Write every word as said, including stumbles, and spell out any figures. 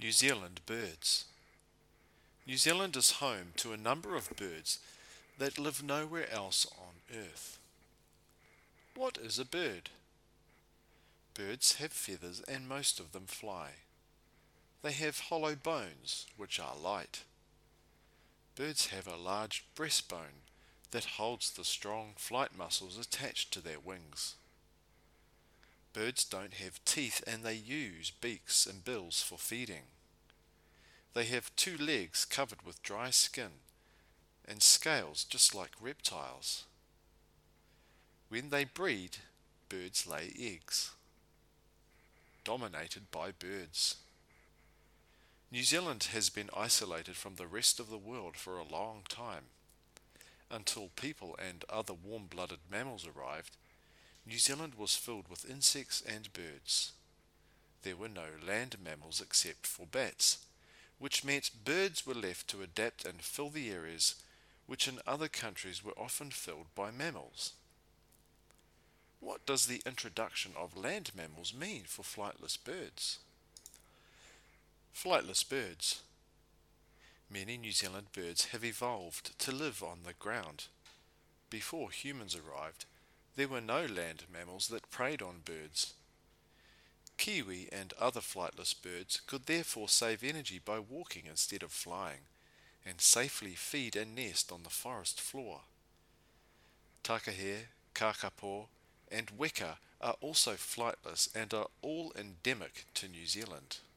New Zealand birds. New Zealand is home to a number of birds that live nowhere else on Earth. What is a bird? Birds have feathers and most of them fly. They have hollow bones, which are light. Birds have a large breastbone that holds the strong flight muscles attached to their wings. Birds don't have teeth and they use beaks and bills for feeding. They have two legs covered with dry skin and scales just like reptiles. When they breed, birds lay eggs. Dominated by birds. New Zealand has been isolated from the rest of the world for a long time. Until people and other warm-blooded mammals arrived, New Zealand was filled with insects and birds. There were no land mammals except for bats, which meant birds were left to adapt and fill the areas which in other countries were often filled by mammals. What does the introduction of land mammals mean for flightless birds? Flightless birds. Many New Zealand birds have evolved to live on the ground. Before humans arrived, there were no land mammals that preyed on birds. Kiwi and other flightless birds could therefore save energy by walking instead of flying, and safely feed and nest on the forest floor. Takahare, kakapo, and weka are also flightless and are all endemic to New Zealand.